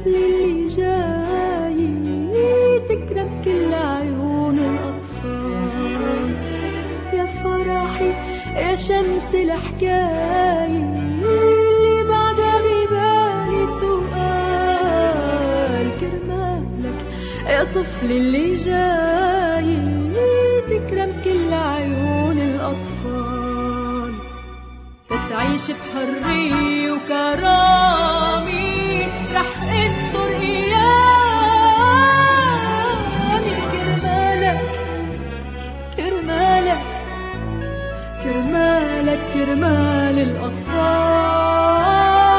الطفل اللي جاي تكرم كل عيون الأطفال. يا فرحي يا شمس الحكاية اللي بعدها ببالي سؤال. كرمالك يا طفل اللي جاي تكرم كل عيون الأطفال. تتعيش بحرية وكرامة رح انطر ايامي. كرمالك كرمالك كرمالك كرمال الأطفال.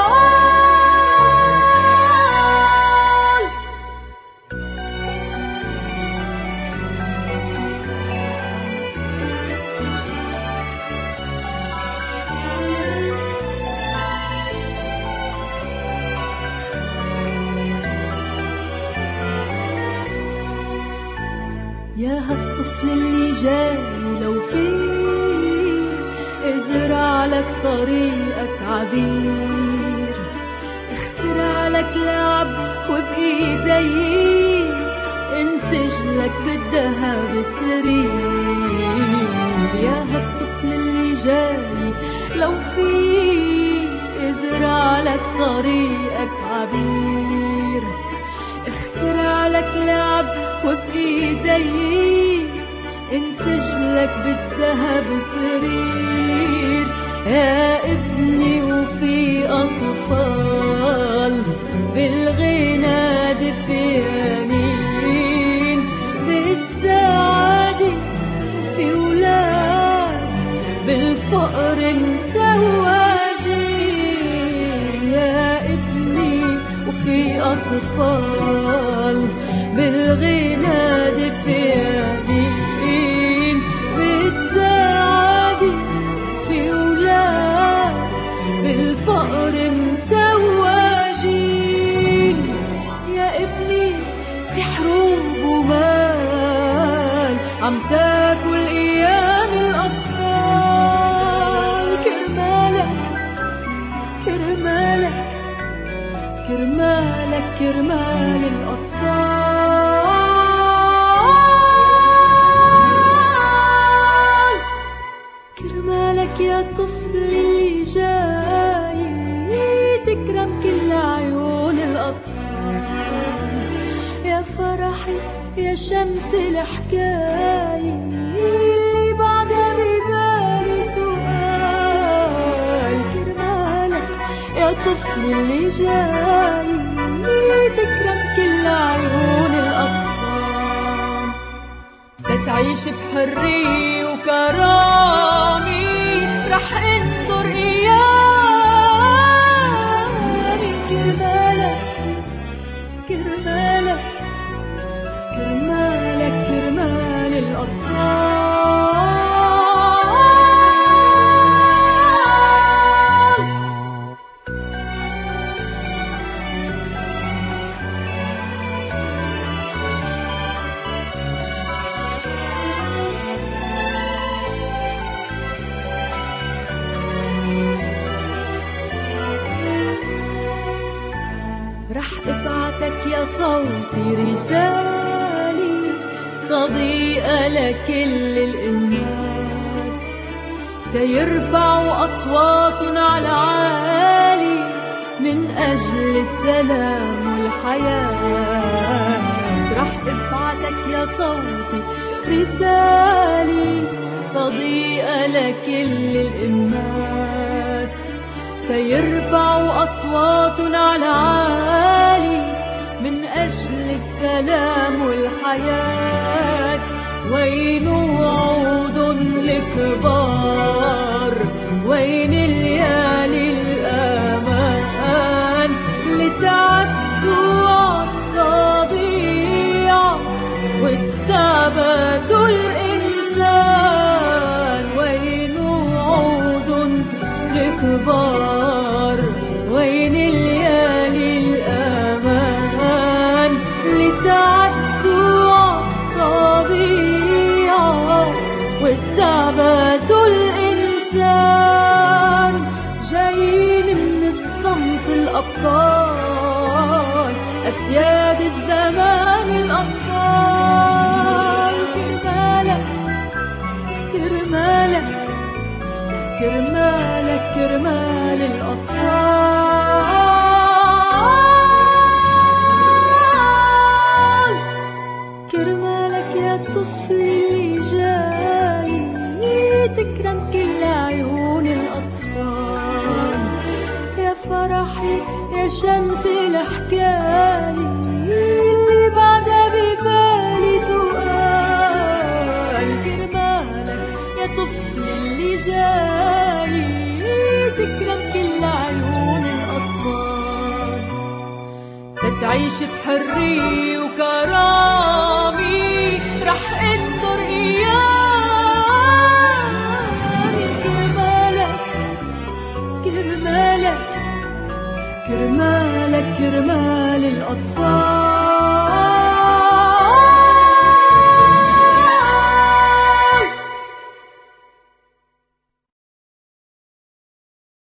يا هالطفل اللي جاي لو فيه ازرع لك طريقك عبير. اخترع لك لعب وبإيدي انسج لك بالذهب سرير. يا هالطفل اللي جاي لو فيه ازرع لك طريقك عبير. اخترع لك لعب وبإيدي انسج لك بالذهب سرير. يا ابني وفي أطفال بالغنى دفيانين. بالسعادة في ولاد بالفقر متواجين. يا ابني وفي أطفال بالغنى دفيانين. بالسعادة في ولاد بالفقر متواجين. يا ابني في حروب ومال عم تاكل ايام الاطفال. كرمالك كرمالك كرمالك كرمال الأطفال. كرمالك يا طفل اللي جاي تكرم كل عيون الأطفال. يا فرحي يا شمس الحكاية اللي بعدها ببالي سؤال. كرمالك يا طفل اللي جاي تكرم كل عيون الأطفال. تتعيش بحرية وكرامة رح انطر ايامي. كرمالك كرمالك كرمالك كرمال الأطفال. رح ابعتك يا صوتي رسالة صديقة لكل الأمات. تيرفعوا أصواتهم على عالي من أجل السلام والحياة. رح ابعتك يا صوتي رسالة صديقة لكل الأمات. تيرفعوا أصواتنا على عالي من أجل السلام والحياة. وين وعودن الكبار؟ وين الليالي الأمان اللي تعبتوا عالطبيعة واستعبدوا الإنسان؟ وين وعودن الكبار؟ وين الليالي الأمان اللي تعبتوا عالطبيعة واستعبدوا الإنسان؟ جايين من الصمت الأبطال سياد الزمان الأطفال. كرمالك كرمالك كرمالك كرمال الأطفال. كرمالك يا طفل اللي جاي تكرم كل عيون الأطفال. يا فرحي يا شمس الحكاية اللي بعدها ببالي سؤال. كرمالك يا طفل اللي جاي تكرم كل عيون الأطفال. تتعيش بحرية وكرامة